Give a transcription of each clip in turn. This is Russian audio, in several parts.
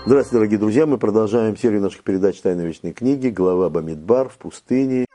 Здравствуйте, дорогие друзья. Мы продолжаем серию наших передач «Тайны вечной книги». Глава Бамидбар в пустыне.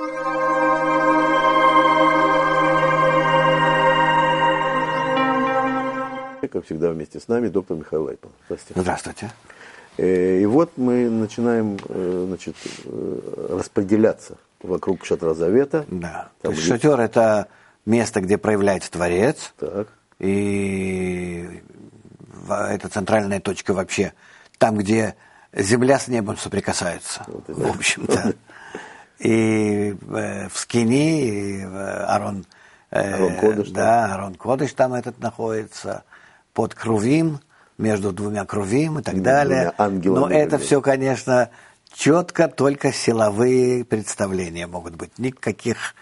Как всегда, вместе с нами доктор Михаил Лайтман. Здравствуйте. Здравствуйте. И вот мы начинаем распределяться вокруг шатра Завета. Да. То есть шатер – это место, где проявляется Творец. Так. И это центральная точка вообще. Там, где земля с небом соприкасаются, в общем-то. И в Скине, и Арон Кодыш. Да, Арон Кодыш там этот находится, под Крувим, между двумя Крувим и так далее. Но это все, конечно, четко только силовые представления могут быть. Никаких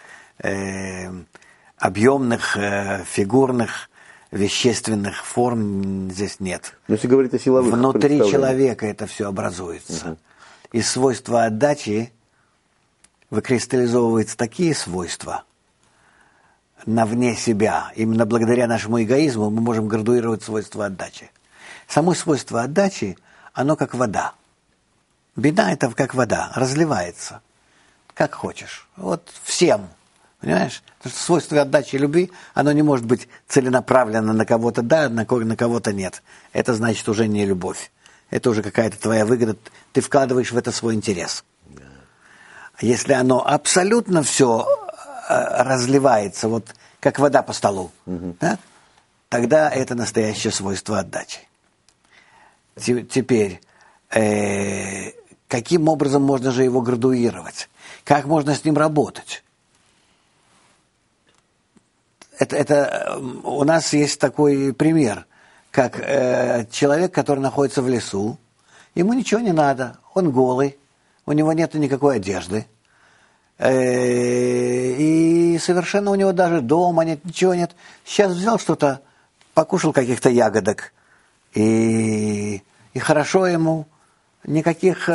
объемных, фигурных, вещественных форм здесь нет. Но если говорить о силовых Внутри человека это все образуется. Из свойства отдачи выкристаллизовываются такие свойства на вне себя. Именно благодаря нашему эгоизму мы можем градуировать свойства отдачи. Само свойство отдачи, оно как вода. Бина – это как вода, разливается, как хочешь. Вот всем. Понимаешь? Потому что свойство отдачи и любви, оно не может быть целенаправленно на кого-то да, на кого-то нет. Это значит уже не любовь. Это уже какая-то твоя выгода. Ты вкладываешь в это свой интерес. Если оно абсолютно все разливается, вот как вода по столу, да, тогда это настоящее свойство отдачи. Теперь, каким образом можно же его градуировать? Как можно с ним работать? Это у нас есть такой пример, как человек, который находится в лесу, ему ничего не надо, он голый, у него нет никакой одежды, и совершенно у него даже дома нет, ничего нет. Сейчас взял что-то, покушал каких-то ягодок, и хорошо ему, никаких,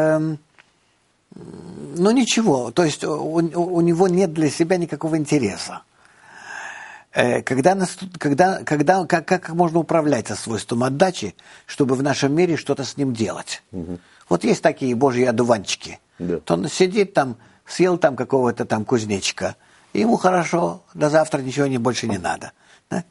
ничего, то есть у него нет для себя никакого интереса. Как можно управлять со свойством отдачи, чтобы в нашем мире что-то с ним делать? Вот есть такие божьи одуванчики. Да. То он сидит там, съел там какого-то там кузнечика, и ему хорошо, до завтра ничего больше не надо. Да?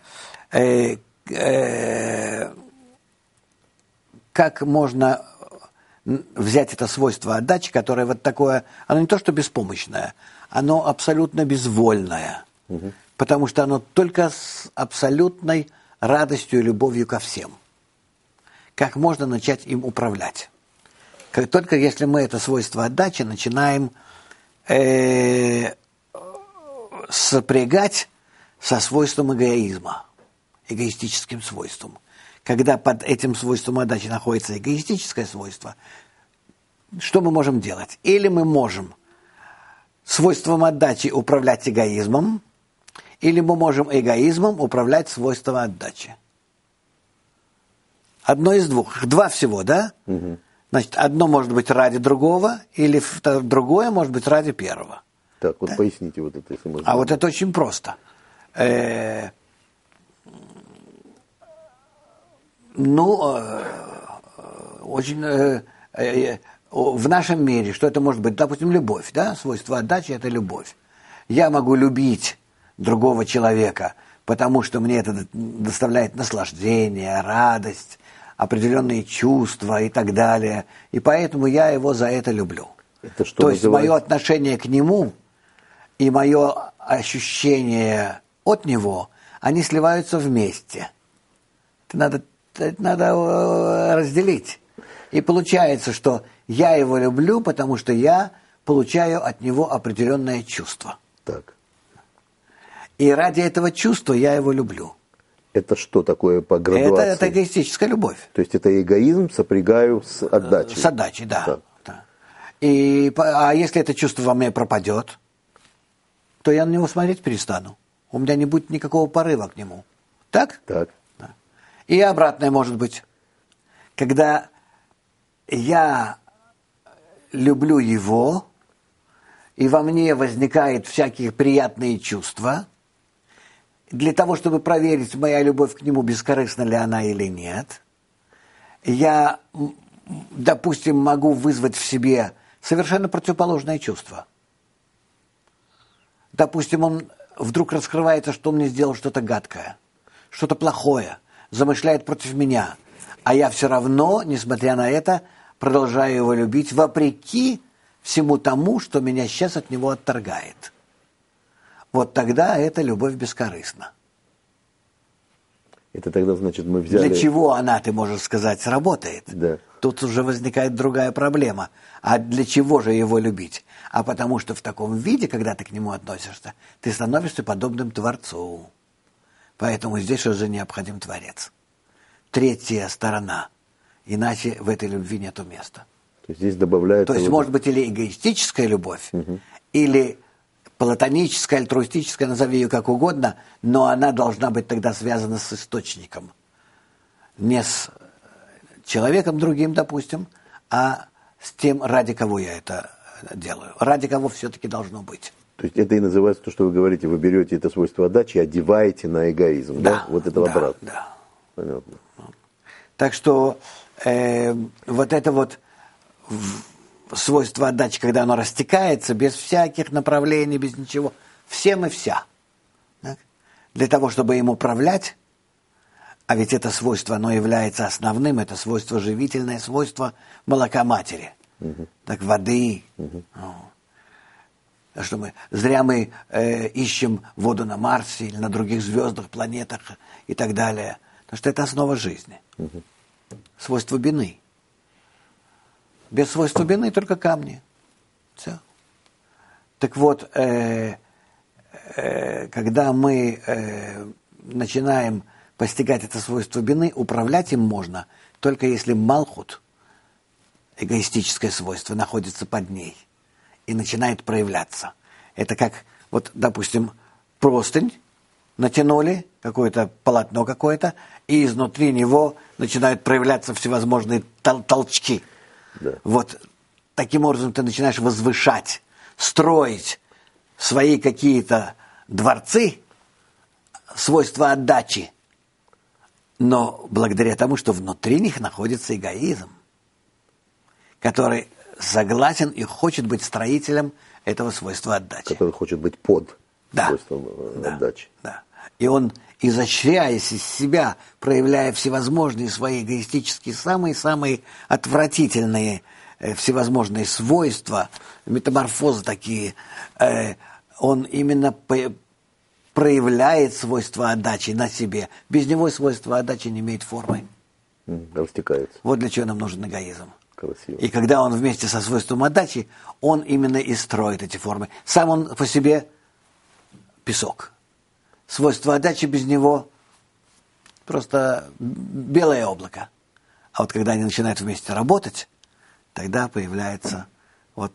Как можно взять это свойство отдачи, которое вот такое, оно не то что беспомощное, оно абсолютно безвольное. Потому что оно только с абсолютной радостью и любовью ко всем. Как можно начать им управлять? Только если мы это свойство отдачи начинаем сопрягать со свойством эгоизма, эгоистическим свойством. Когда под этим свойством отдачи находится эгоистическое свойство, что мы можем делать? Или мы можем свойством отдачи управлять эгоизмом, или мы можем эгоизмом управлять свойством отдачи. Одно из двух. Два всего, да? Значит, одно может быть ради другого, или другое может быть ради первого. Так, вот да? Поясните вот это, если можно. А вот это очень просто. В нашем мире, что это может быть? Допустим, любовь, да? Свойство отдачи – это любовь. Я могу любить другого человека, потому что мне это доставляет наслаждение, радость, определенные чувства и так далее. И поэтому я его за это люблю. Это что То есть мое отношение к нему и мое ощущение от него, они сливаются вместе. Это надо разделить. И получается, что я его люблю, потому что я получаю от него определенное чувство. Так. И ради этого чувства я его люблю. Это что такое по градуации? Это эгоистическая любовь. То есть это эгоизм сопрягаю с отдачей? С отдачей, да. Да. А если это чувство во мне пропадет, то я на него смотреть перестану. У меня не будет никакого порыва к нему. Так? Так. Да. И обратное может быть. Когда я люблю его, и во мне возникают всякие приятные чувства, для того, чтобы проверить, моя любовь к нему, бескорыстна ли она или нет, я, допустим, могу вызвать в себе совершенно противоположное чувство. Допустим, он вдруг раскрывается, что он мне сделал что-то гадкое, что-то плохое, замышляет против меня, а я все равно, несмотря на это, продолжаю его любить, вопреки всему тому, что меня сейчас от него отторгает. Вот тогда эта любовь бескорыстна. Это тогда, значит, мы взяли... Для чего она, ты можешь сказать, сработает? Да. Тут уже возникает другая проблема. А для чего же его любить? А потому что в таком виде, когда ты к нему относишься, ты становишься подобным Творцу. Поэтому здесь уже необходим Творец. Третья сторона. Иначе в этой любви нету места. То есть здесь добавляется... То есть может быть или эгоистическая любовь, или платоническая, альтруистическая, назови ее как угодно, но она должна быть тогда связана с источником. Не с человеком другим, допустим, а с тем, ради кого я это делаю. Ради кого все-таки должно быть. То есть это и называется то, что вы говорите, вы берете это свойство отдачи и одеваете на эгоизм, да? Вот это обратно. Да. Понятно. Так что вот это вот свойство отдачи, когда оно растекается, без всяких направлений, без ничего, всем и вся. Так? Для того, чтобы им управлять, а ведь это свойство, оно является основным, это свойство живительное, свойство молока матери, так воды. Что зря мы ищем воду на Марсе или на других звездах, планетах и так далее, потому что это основа жизни. Свойство бины. Без свойства бины только камни. Все. Так вот, когда мы начинаем постигать это свойство бины, управлять им можно, только если малхут, эгоистическое свойство, находится под ней и начинает проявляться. Это как, вот, допустим, простынь натянули, какое-то полотно какое-то, и изнутри него начинают проявляться всевозможные толчки. Да. Вот таким образом ты начинаешь возвышать, строить свои какие-то дворцы, свойства отдачи, но благодаря тому, что внутри них находится эгоизм, который согласен и хочет быть строителем этого свойства отдачи. Который хочет быть под свойством отдачи. Да. И он, изощряясь из себя, проявляя всевозможные свои эгоистические, самые-самые отвратительные всевозможные свойства, метаморфозы такие, он именно проявляет свойства отдачи на себе. Без него свойство отдачи не имеет формы. Растекается. Вот для чего нам нужен эгоизм. Красиво. И когда он вместе со свойством отдачи, он именно и строит эти формы. Сам он по себе песок. Свойство отдачи без него просто белое облако. А вот когда они начинают вместе работать, тогда появляется вот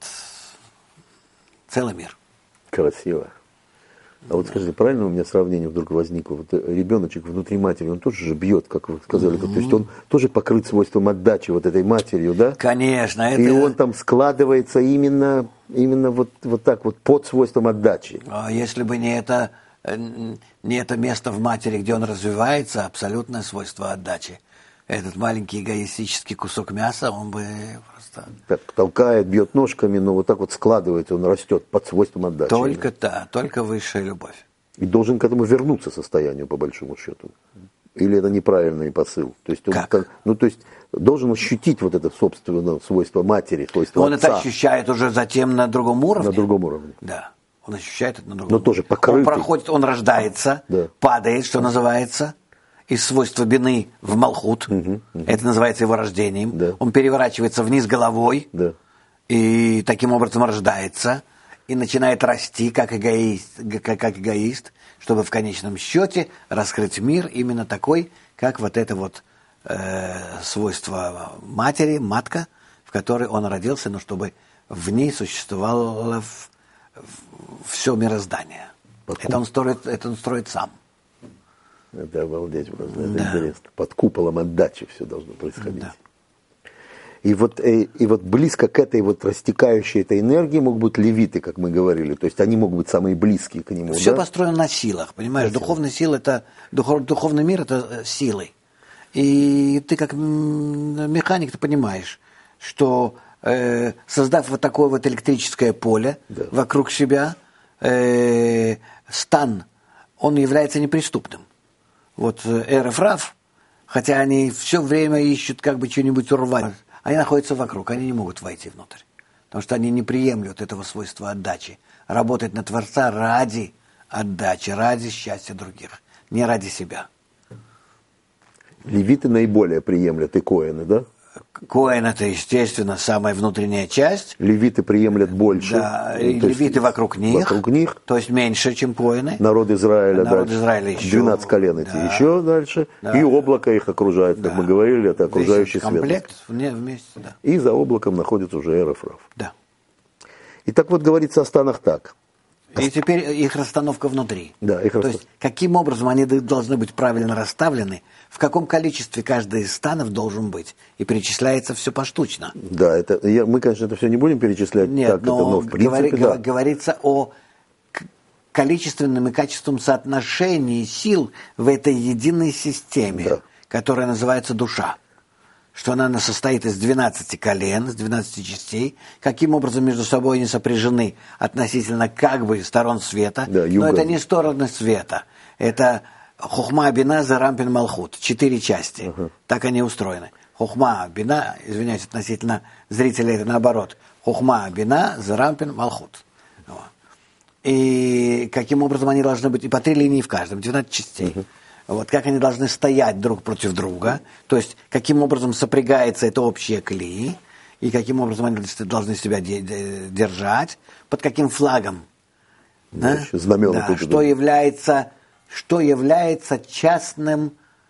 целый мир. Красиво. А вот скажите, правильно у меня сравнение вдруг возникло? Вот ребеночек внутри матери, он тоже же бьет, как вы сказали, то есть он тоже покрыт свойством отдачи вот этой матерью, да? Конечно. И он там складывается именно вот так вот под свойством отдачи. А если бы не это место в матери, где он развивается, абсолютное свойство отдачи, этот маленький эгоистический кусок мяса, он бы просто... Так, толкает, бьет ножками, но вот так вот складывается, он растет под свойством отдачи. Только высшая любовь. И должен к этому вернуться состоянию, по большому счету. Или это неправильный посыл? То есть он, то есть должен ощутить вот это собственное свойство матери, свойство он отца. Это ощущает уже затем на другом уровне. На другом уровне. Да. Он ощущает это на другом уровне. Но тоже покрытый. Он проходит, он рождается, падает, что называется, из свойства бины в малхут. Это называется его рождением. Да. Он переворачивается вниз головой. Да. И таким образом рождается. И начинает расти как эгоист, чтобы в конечном счете раскрыть мир именно такой, как вот это вот свойство матери, матка, в которой он родился, но чтобы в ней существовало все мироздание. Это он строит сам. Это обалдеть просто, это интересно. Под куполом отдачи все должно происходить. Да. И вот близко к этой вот растекающей этой энергии могут быть левиты, как мы говорили. То есть они могут быть самые близкие к нему. Все построено на силах, понимаешь? Духовная сила, духовный мир – это силы. И ты как механик, ты понимаешь, что создав вот такое вот электрическое поле вокруг себя, стан, он является неприступным. Вот Эреф Рав, хотя они все время ищут как бы что-нибудь урвать, они находятся вокруг, они не могут войти внутрь. Потому что они не приемлют этого свойства отдачи. Работать на Творца ради отдачи, ради счастья других, не ради себя. Левиты наиболее приемлят и коэны, да? Коэн – это, естественно, самая внутренняя часть. Левиты приемлят больше. Да, и левиты вокруг них, то есть меньше, чем коэны. Народ Израиля, народ дальше. Израиля еще. 12 колен эти еще дальше. Да. И облако их окружает, как мы говорили, это окружающий свет. Комплект вместе, да. И за облаком находится уже Эреф Рав. Да. И так вот говорится о станах так. И теперь их расстановка внутри. Да, их То есть, каким образом они должны быть правильно расставлены, в каком количестве каждый из станов должен быть. И перечисляется все поштучно. Да, мы, конечно, это все не будем перечислять. Нет, так, но в принципе, говорится о количественном и качественном соотношении сил в этой единой системе, которая называется душа. Что она состоит из 12 колен, из 12 частей, каким образом между собой они сопряжены относительно как бы сторон света, но это не стороны света, это Хохма, Бина, Зарампин, Малхут, 4 части, так они устроены. Хохма, Бина, извиняюсь, относительно зрителей это наоборот, Хохма, Бина, Зарампин, Малхут. И каким образом они должны быть, и по 3 линии в каждом, 12 частей. Вот, как они должны стоять друг против друга, то есть каким образом сопрягается это общее клей, и каким образом они должны себя держать, под каким флагом, да? Да, что является частной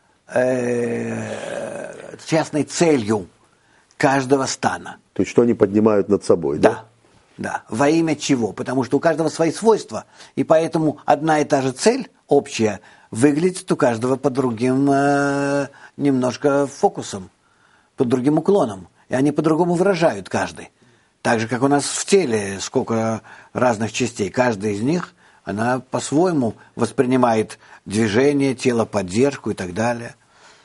целью каждого стана. То есть что они поднимают над собой, да? Да. Во имя чего? Потому что у каждого свои свойства, и поэтому одна и та же цель общая выглядит у каждого под другим немножко фокусом, под другим уклоном. И они по-другому выражают каждый. Так же, как у нас в теле сколько разных частей. Каждая из них, она по-своему воспринимает движение, тело, поддержку и так далее.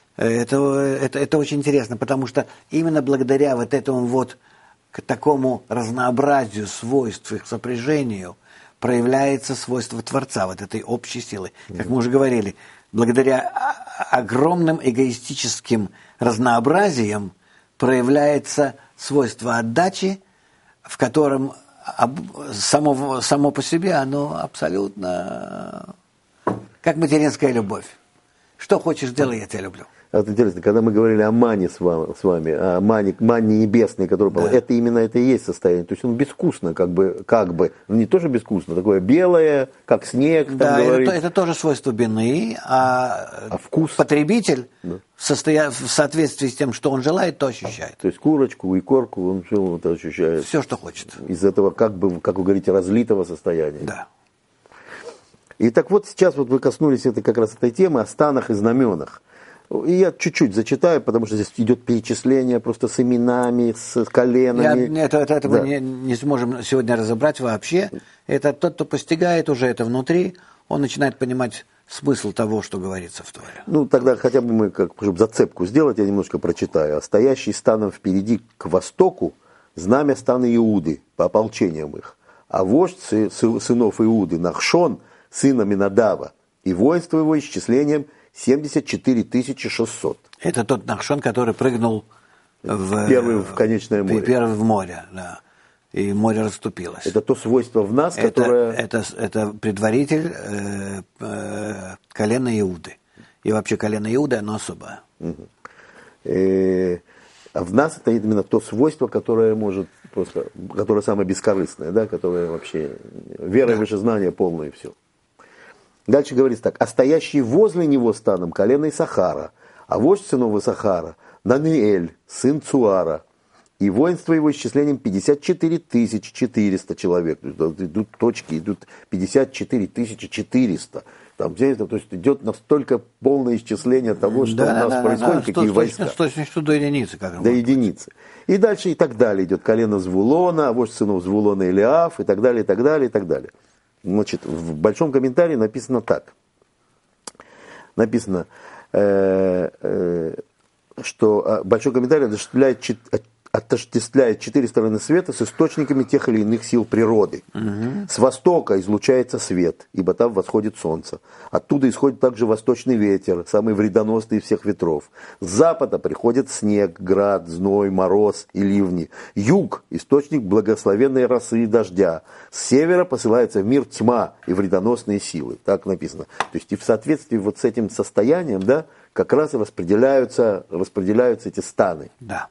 Это очень интересно, потому что именно благодаря вот этому вот к такому разнообразию свойств, их сопряжению, проявляется свойство Творца, вот этой общей силы. Как мы уже говорили, благодаря огромным эгоистическим разнообразиям проявляется свойство отдачи, в котором само по себе оно абсолютно как материнская любовь. Что хочешь, делай, я тебя люблю. Вот интересно, когда мы говорили о мане с вами, о мане небесной, которая это именно это и есть состояние. То есть он безвкусно, как бы, не тоже безвкусно, такое белое, как снег. Да, это тоже свойство бины, а вкус потребитель в соответствии с тем, что он желает, то ощущает. То есть курочку и корку он все это ощущает. Все, что хочет. Из этого, как вы говорите, разлитого состояния. Да. И так вот сейчас вот вы коснулись как раз этой темы о станах и знаменах. И я чуть-чуть зачитаю, потому что здесь идет перечисление просто с именами, с коленами. Это мы не сможем сегодня разобрать вообще. Это тот, кто постигает уже это внутри, он начинает понимать смысл того, что говорится в Торе. Ну, тогда хотя бы мы, чтобы зацепку сделать, я немножко прочитаю. «А стоящий станом впереди к востоку, знамя стана Иуды, по ополчениям их. А вождь сынов Иуды, Нахшон, сына Минадава, и воинство его исчислением 74 600. Это тот Нахшон, который прыгнул первый в конечное море. Первый в море, да. И море расступилось. Это то свойство в нас, которое... Это предваритель колена Иуды. И вообще колено Иуды, оно особое. А в нас это именно то свойство, которое может просто, которое самое бескорыстное, да, которое вообще вера и вышезнание полное и все. Дальше говорится так. «А стоящий возле него станом колено Исахара, а вождь сынов Исахара, Наниэль, сын Цуара, и воинство его исчислением 54 400 человек». Идут точки, идут 54 400. То есть идет настолько полное исчисление того, что у нас происходит, какие войска. С точностью до единицы. До единицы. И дальше и так далее идет колено Звулона, вождь сынов Звулона Илиаф, и так далее, и так далее, и так далее. Значит, в большом комментарии написано так. Написано, что большой комментарий отождествляет 4 стороны света с источниками тех или иных сил природы. С востока излучается свет, ибо там восходит солнце. Оттуда исходит также восточный ветер, самый вредоносный из всех ветров. С запада приходит снег, град, зной, мороз и ливни. Юг – источник благословенной росы и дождя. С севера посылается в мир тьма и вредоносные силы. Так написано. То есть и в соответствии вот с этим состоянием, да, как раз и распределяются эти станы. Да.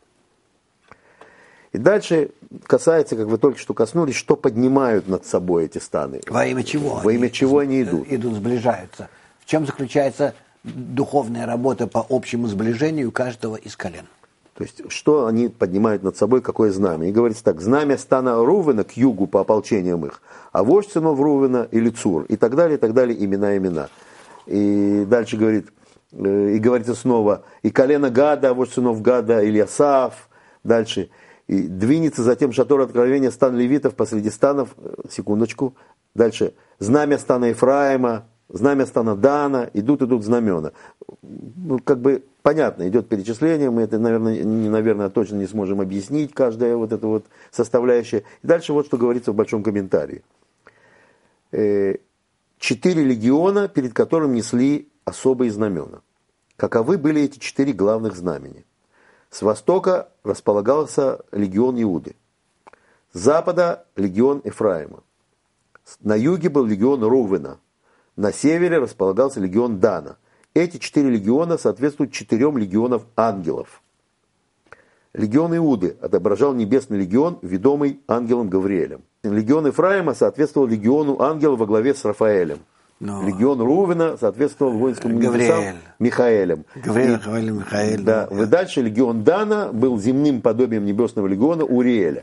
И дальше касается, как вы только что коснулись, что поднимают над собой эти станы. Во имя чего? Во имя чего они идут? Идут, сближаются. В чем заключается духовная работа по общему сближению каждого из колен? То есть, что они поднимают над собой, какое знамя? И говорится так: знамя стана Рувена к югу по ополчениям их, а вождь сынов Рувена или Цур, и так далее, имена. И дальше говорит, и говорится снова, и колено Гада, вождь сынов Гада, Ильясав, дальше. И двинется затем шатор откровения стан левитов посреди станов, секундочку, дальше, знамя стана Ефраима, знамя стана Дана, идут знамена. Ну, как бы понятно, идет перечисление, мы это, наверное, точно не сможем объяснить, каждая вот эта вот составляющая. И дальше вот что говорится в большом комментарии. 4 легиона, перед которым несли особые знамена. Каковы были эти 4 главных знамени? С востока располагался легион Иуды. С запада легион Ефраима. На юге был легион Рувена. На севере располагался легион Дана. Эти 4 легиона соответствуют 4 легионам ангелов. Легион Иуды отображал небесный легион, ведомый ангелом Гавриэлем. Легион Ефраима соответствовал легиону ангелов во главе с Рафаэлем. Легион Рувена соответствовал воинскому небесам Михаэлем. Гавриэль, Михаэль. Да. И дальше легион Дана был земным подобием небесного легиона Уриэля.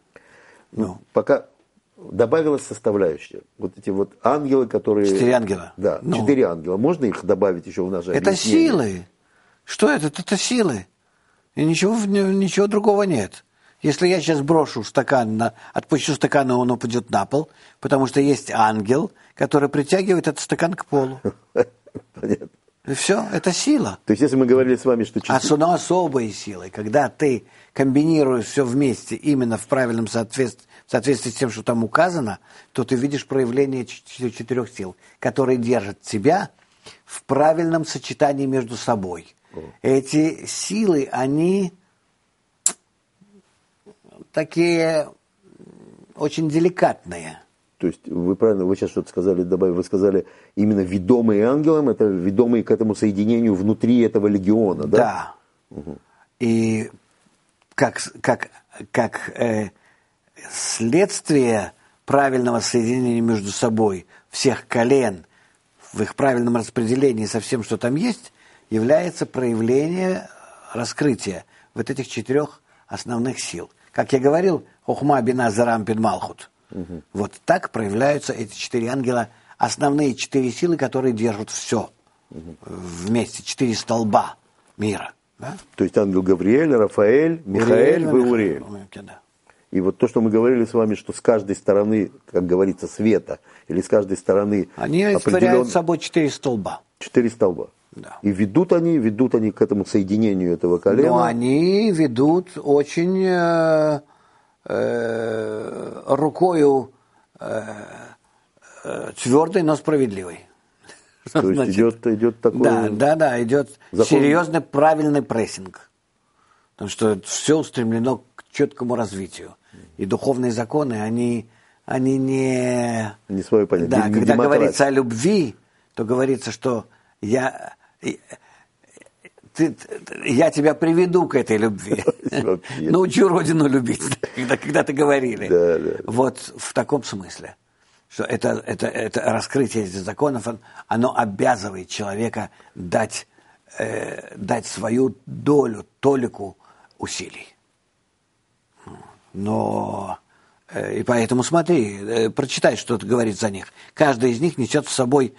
Пока добавилась составляющая. Вот эти вот ангелы, которые... 4 ангела. Да, 4 ангела. Можно их добавить еще в наше Это объяснение? силы. Что это? Это силы. И ничего другого нет. Если я сейчас брошу стакан, отпущу стакан, и он упадет на пол, потому что есть ангел, который притягивает этот стакан к полу. Понятно. И все, это сила. То есть, если мы говорили с вами, что... Но особые силы, когда ты комбинируешь все вместе именно в правильном соответствии с тем, что там указано, то ты видишь проявление 4 сил, которые держат тебя в правильном сочетании между собой. Эти силы, они такие очень деликатные. То есть вы сейчас что-то сказали, вы сказали, именно ведомые ангелом, это ведомые к этому соединению внутри этого легиона, да? Да. Угу. И как следствие правильного соединения между собой всех колен в их правильном распределении со всем, что там есть, является проявление раскрытия вот этих 4 основных сил. Как я говорил, Хохма, Бина, Зарам, Пин, Малхут. Угу. Вот так проявляются эти 4 ангела, основные 4 силы, которые держат все вместе, 4 столба мира. Да? То есть ангел Гавриэль, Рафаэль, Михаэль, Уриэль. Да. И вот то, что мы говорили с вами, что с каждой стороны, как говорится, света, или с каждой стороны... Они олицетворяют собой 4 столба. 4 столба. Да. И ведут они к этому соединению этого колена. Но они ведут очень рукою твердой, но справедливой. То есть идет такой... Да, идет серьезный, правильный прессинг. Потому что все устремлено к четкому развитию. И духовные законы, они не... Не свое понятие. Да, когда говорится о любви, то говорится, что я тебя приведу к этой любви. Научу Родину любить, когда ты говорили. Да. Вот в таком смысле. Что это раскрытие этих законов, оно обязывает человека дать свою долю, толику усилий. Но и поэтому смотри, прочитай, что это говорит за них. Каждый из них несет с собой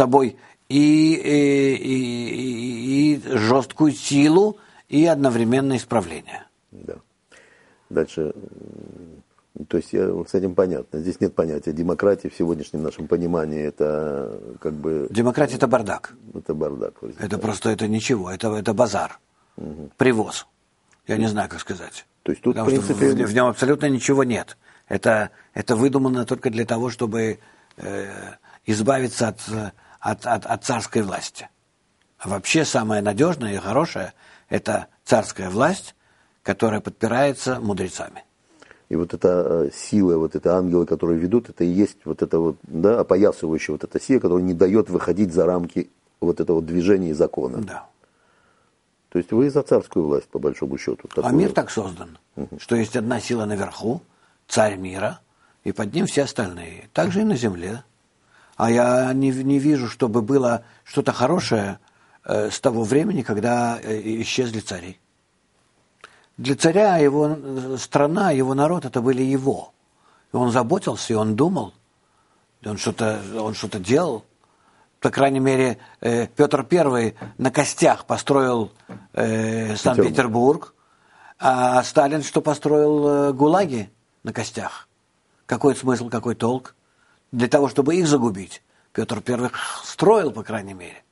и жесткую силу, и одновременно исправление. Да. Дальше, то есть с этим понятно. Здесь нет понятия демократии в сегодняшнем нашем понимании. Это как бы... Демократия – это бардак. Это бардак. Это просто это ничего, это базар. привоз. Я не знаю, как сказать. То есть тут, потому что в нем абсолютно ничего нет. Это выдумано только для того, чтобы избавиться от царской власти. А вообще самое надежное и хорошее – это царская власть, которая подпирается мудрецами. И вот эта сила, вот это ангелы, которые ведут, это и есть вот это вот, да, опоясывающая вот эта сила, которая не дает выходить за рамки вот этого движения и закона. Да. То есть вы за царскую власть, по большому счету. А мир так создан, что есть одна сила наверху, царь мира, и под ним все остальные. Так же и на земле. А я не вижу, чтобы было что-то хорошее с того времени, когда исчезли цари. Для царя его страна, его народ, это были его. И он заботился, и он думал, и он что-то делал. По крайней мере, Петр I на костях построил Санкт-Петербург, а Сталин что построил ГУЛАГи на костях. Какой смысл, какой толк? Для того, чтобы их загубить. Петр I строил, по крайней мере.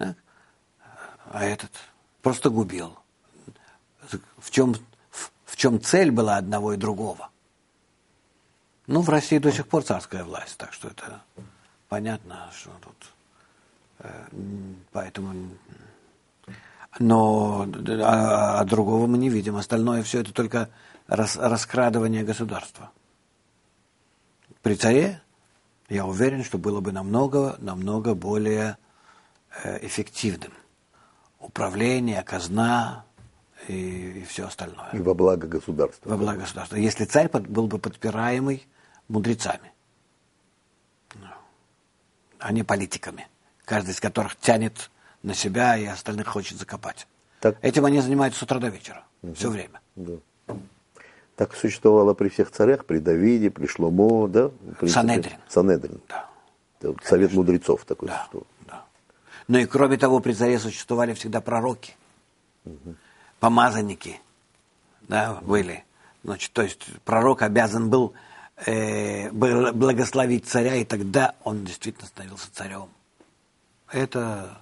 А этот просто губил. В чем цель была одного и другого? Ну, в России до сих пор царская власть, так что это понятно, что тут... Поэтому... Но другого мы не видим. Остальное все это только раскрадывание государства. При царе, я уверен, что было бы намного более эффективным. Управление, казна и все остальное. И во благо государства. Во благо государства. Если царь был бы подпираемый мудрецами, а не политиками, каждый из которых тянет на себя и остальных хочет закопать. Так. Этим они занимаются с утра до вечера, все время. Да. Так существовало при всех царях, при Давиде, при Шломо, да? Санедрин. Да. Совет мудрецов такой существовал. Да. Ну и кроме того, при царе существовали всегда пророки, помазанники, да, были. Значит, то есть пророк обязан был благословить царя, и тогда он действительно становился царем. Это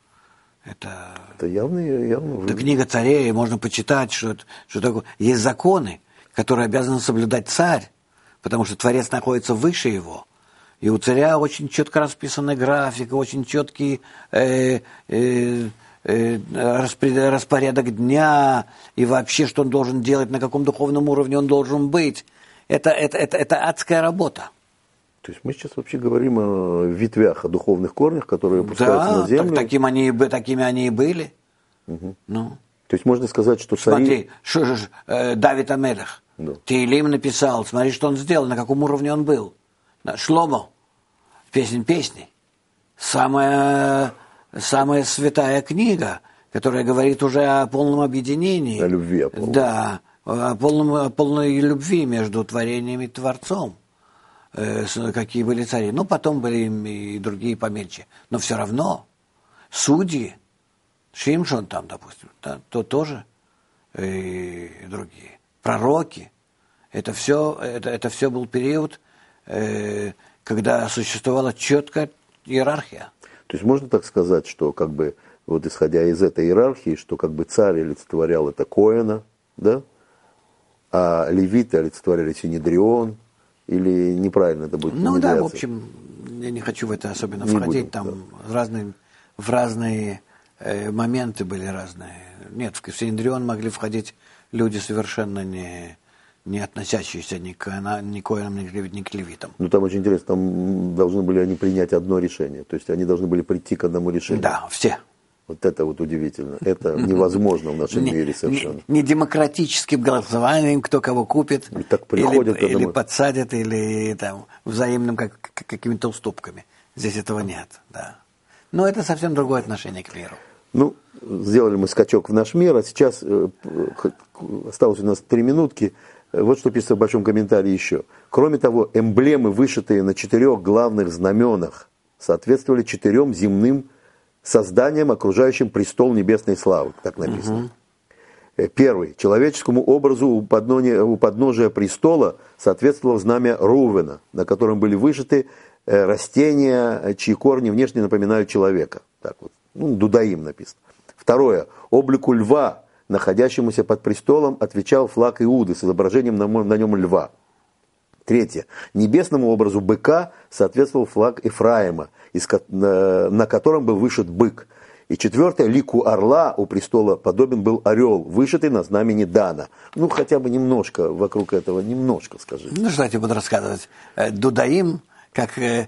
явно. Это книга царей, можно почитать, что такое. Есть законы, которые обязан соблюдать царь, потому что Творец находится выше его. И у царя очень четко расписанная графика, очень четкий распорядок дня, и вообще, что он должен делать, на каком духовном уровне он должен быть. Это адская работа. То есть мы сейчас вообще говорим о ветвях, о духовных корнях, которые опускаются на землю. Да, такими они и были. Ну. То есть можно сказать, что цари... Смотри, Давид Амелех. Да. Теилим написал, смотри, что он сделал, на каком уровне он был. Шломо, песнь песней. Самая святая книга, которая говорит уже о полном объединении. О любви. Да, о полной любви между творением и Творцом. Какие были цари. Ну, потом были и другие помельче. Но все равно судьи, Шимшон там, допустим, да, то тоже и другие. Пророки. Это все был период, когда существовала четкая иерархия. То есть можно так сказать, что как бы вот исходя из этой иерархии, что как бы царь олицетворял это Коэна, да, а левиты олицетворяли Синедрион, или неправильно это будет? Ну да, в общем, я не хочу в это особенно входить, там в разные моменты были разные. Нет, в Синедрион могли входить люди совершенно не относящиеся ни к коэнам, ни к левитам. Ну там очень интересно, там должны были они принять одно решение, то есть они должны были прийти к одному решению. Да, все. Вот это вот удивительно. Это невозможно в нашем мире совершенно. Не демократическим голосованием, кто кого купит, или подсадит, или там, взаимным какими-то уступками. Здесь этого нет. Да. Но это совсем другое отношение к миру. Ну, сделали мы скачок в наш мир, а сейчас осталось у нас 3 минутки. Вот что пишется в большом комментарии еще. Кроме того, эмблемы, вышитые на 4 главных знаменах, соответствовали 4 земным созданием, окружающим престол небесной славы, так написано. Первый. Человеческому образу у подножия престола соответствовало знамя Рувена, на котором были вышиты растения, чьи корни внешне напоминают человека. Так вот. Ну, дудаим написано. Второе. Облику льва находящемуся под престолом, отвечал флаг Иуды с изображением на нем льва. Третье. Небесному образу быка соответствовал флаг Ефраима, на котором был вышит бык. И четвертое. Лику орла у престола подобен был орел, вышитый на знамени Дана. Ну, хотя бы немножко вокруг этого, немножко скажи. Ну, что я тебе буду рассказывать? Дудаим, как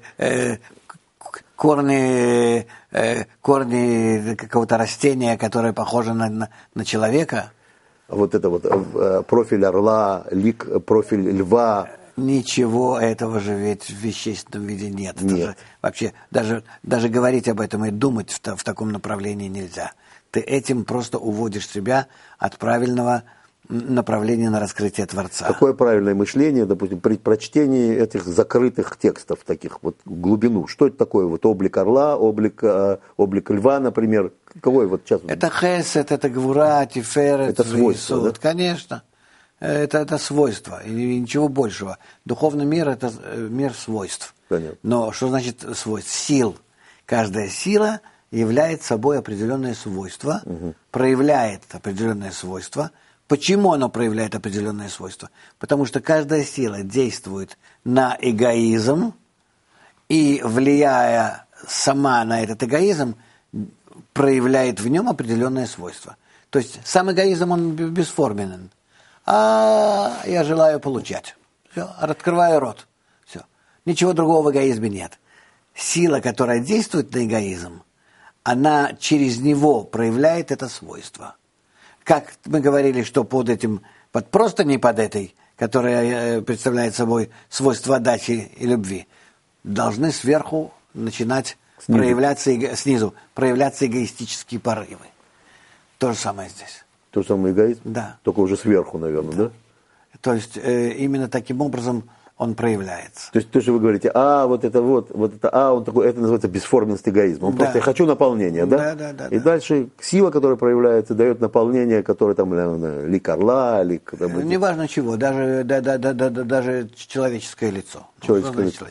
корни какого-то растения, которое похоже на человека. Вот это вот профиль орла, лик, профиль льва. Ничего этого же ведь в вещественном виде нет. Нет. Это же, вообще, даже говорить об этом и думать в таком направлении нельзя. Ты этим просто уводишь себя от правильного направления на раскрытие Творца. Какое правильное мышление, допустим, при прочтении этих закрытых текстов, таких вот глубину? Что это такое? Вот облик орла, облик льва, например. Какой вот сейчас? Это хесед, это гвура, тиферет, это свойство, да? Конечно. Это свойство, и ничего большего. Духовный мир – это мир свойств. Понятно. Но что значит свойств? Сил. Каждая сила является собой определенное свойство, проявляет определенное свойство. Почему оно проявляет определенное свойство? Потому что каждая сила действует на эгоизм, и, влияя сама на этот эгоизм, проявляет в нем определенное свойство. То есть сам эгоизм, он бесформенен. А я желаю получать. Все, открываю рот. Все. Ничего другого в эгоизме нет. Сила, которая действует на эгоизм, она через него проявляет это свойство. Как мы говорили, что под этим, просто не под этой, которая представляет собой свойство отдачи и любви, должны сверху начинать снизу проявляться эгоистические порывы. То же самое здесь. То же самое эгоизм? Да. Только уже сверху, наверное, да? То есть именно таким образом он проявляется. То есть то, что вы говорите, он такой, это называется бесформенность эгоизма. Он просто, я хочу наполнения, да? Да. И дальше сила, которая проявляется, дает наполнение, которое там, лик орла, лик... Неважно чего, даже человеческое лицо. Человеческое лицо.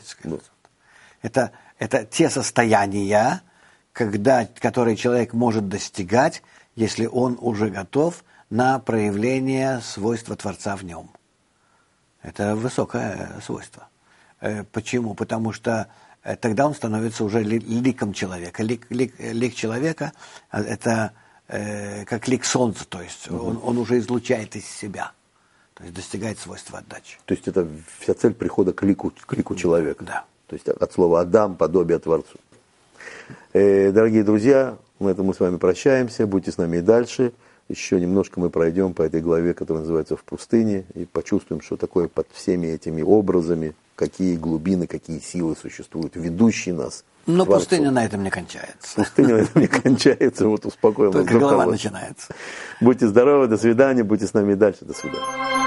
Это те состояния, которые человек может достигать, если он уже готов на проявление свойства Творца в нем. Это высокое свойство. Почему? Потому что тогда он становится уже ликом человека. Лик человека – это как лик солнца, то есть он уже излучает из себя, то есть достигает свойства отдачи. То есть это вся цель прихода к лику человека. Да. То есть от слова «Адам» – подобие Творцу. Дорогие друзья, на этом мы с вами прощаемся. Будьте с нами и дальше. Еще немножко мы пройдем по этой главе, которая называется «В пустыне», и почувствуем, что такое под всеми этими образами, какие глубины, какие силы существуют, ведущие нас. Но пустыня на этом не кончается. Пустыня на этом не кончается, вот успокоим вас. Только голова начинается. Будьте здоровы, до свидания, будьте с нами и дальше, до свидания.